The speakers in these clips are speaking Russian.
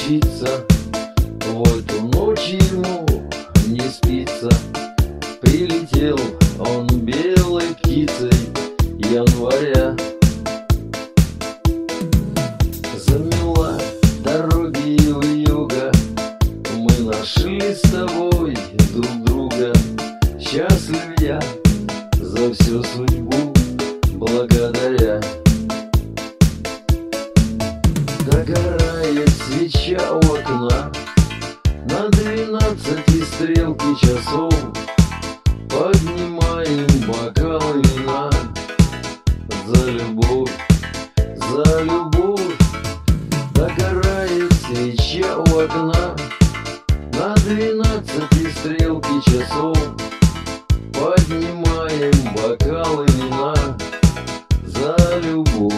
случится, в эту ночь ему не спится. Прилетел он белой птицей января. Замела дороги вьюга, мы нашли с тобой друг друга. Счастлив я за всю судьбу благодаря. Догорает свеча у окна на 12 стрелки часов. Поднимаем бокалы вина за любовь, за любовь. Догорает свеча у окна на 12 стрелки часов. Поднимаем бокалы вина за любовь.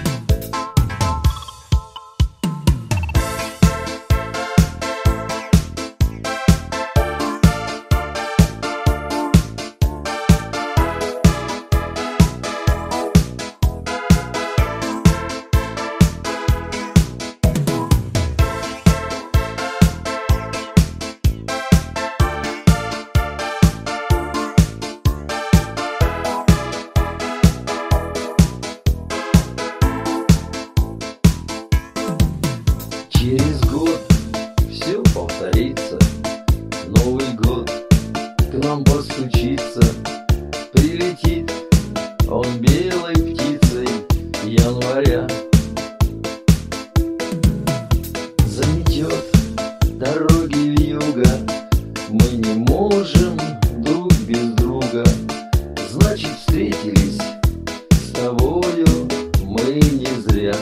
Через год все повторится, Новый год к нам постучится. Прилетит он белой птицей января. Заметет дороги вьюга, мы не можем друг без друга. Значит, встретились с тобою мы не зря.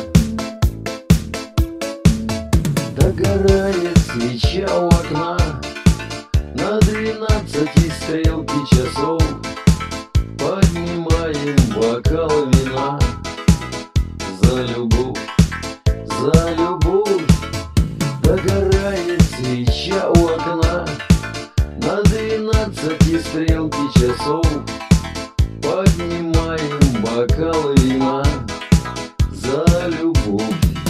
Догорает свеча у окна на 12 стрелки часов. Поднимаем бокалы вина за любовь, за любовь. Догорает свеча у окна на 12 стрелки часов. Поднимаем бокалы вина за любовь.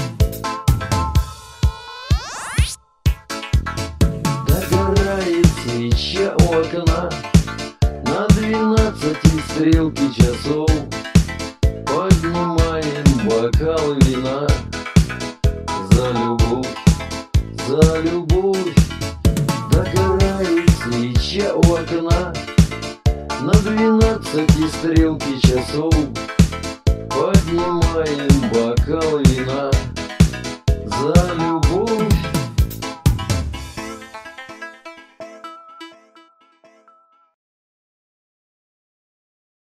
Свеча у окна на 12 стрелки часов. Поднимаем бокалы вина за любовь, за любовь. Догорает свеча у окна на 12 стрелки часов. Поднимаем бокалы вина